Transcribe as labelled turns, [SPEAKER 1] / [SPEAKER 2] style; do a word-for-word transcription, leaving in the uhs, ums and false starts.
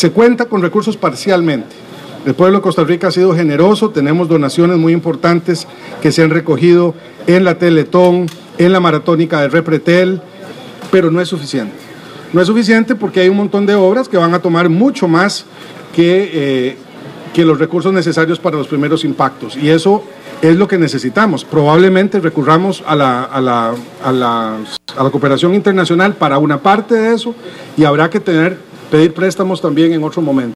[SPEAKER 1] Se cuenta con recursos parcialmente. El pueblo de Costa Rica ha sido generoso, tenemos donaciones muy importantes que se han recogido en la Teletón, en la maratónica de Repretel, pero no es suficiente. No es suficiente porque hay un montón de obras que van a tomar mucho más que, eh, que los recursos necesarios para los primeros impactos, y eso es lo que necesitamos. Probablemente recurramos a la, a la, a la, a la cooperación internacional para una parte de eso, y habrá que tener, pedir préstamos también en otro momento.